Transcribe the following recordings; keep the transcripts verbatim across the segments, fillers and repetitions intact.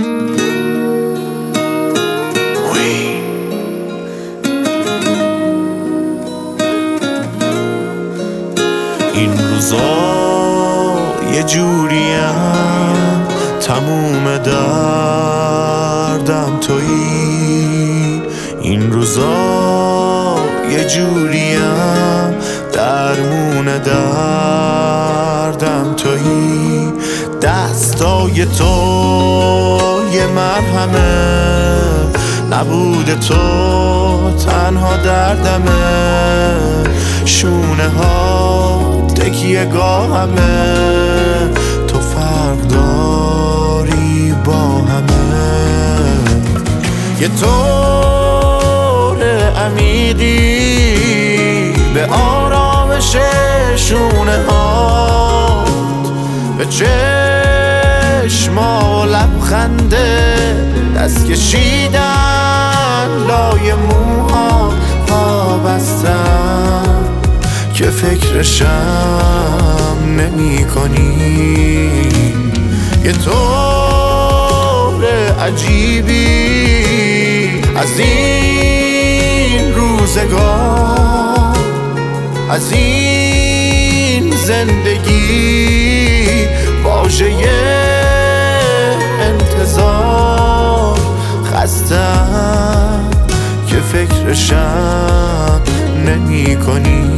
این روزا یه جوریم، تموم دردم تویی. این روزا یه جوریم، درمون دردم تویی. دستای تو یه مرهمه، نبود تو تنها دردمه. شونه ها تکیه گاهمه، تو فرق داری با همه. یه طور عمیقی به آرامش شونه ها، به چشما لبخنده دست کشیدن لای موها. پا بستم که فکرشم نمی کنی. یه طور عجیبی از این روزگار، از این زندگی، واژه انتظار. خستم که فکرشم نمی کنی.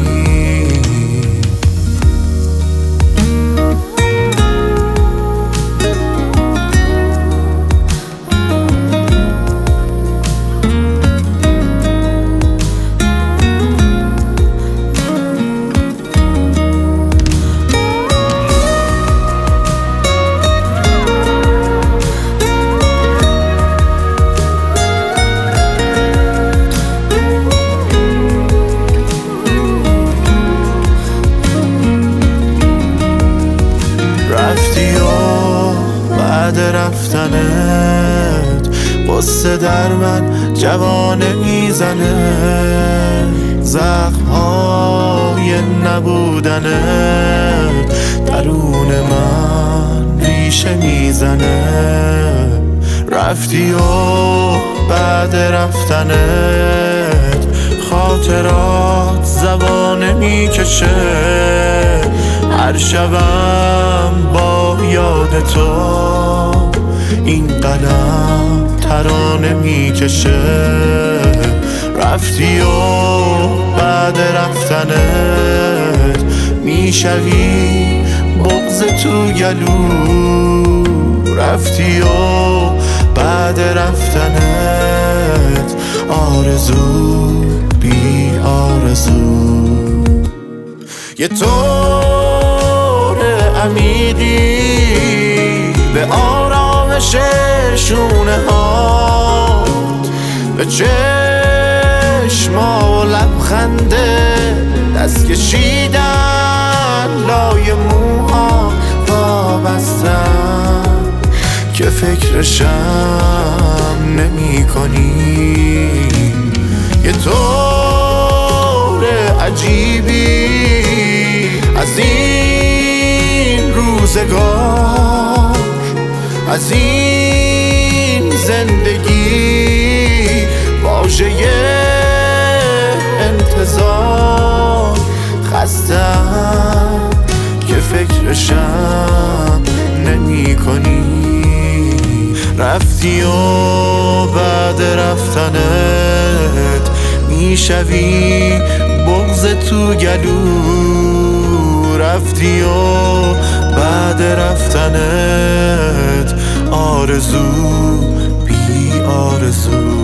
بعد رفتنت قصه در من جوانه میزنه. زخم‌های نبودنت درون من ریشه میزنه. رفتی و بعد رفتنت خاطرات زبانه میکشه. هر شبم با یاد تو این قلم ترانه میکشه. رفتی و بعد رفتنت میشوی بغض تو گلو. رفتی و بعد رفتنت آرزو بی آرزو. یه طور عمیقی به آرامش شونه ها، به چشما و لبخنده دست کشیدن لای موها. پا بستم که فکرشم نمی کنی. یه طور عجیبی از این روزگار، از این زندگی، واژه انتظار. خستم که فکرشم نمی کنی. رفتی و بعد رفتنت میشوی بغض تو گلو. رفتی و بعد رفتنت آرزو بی آرزو.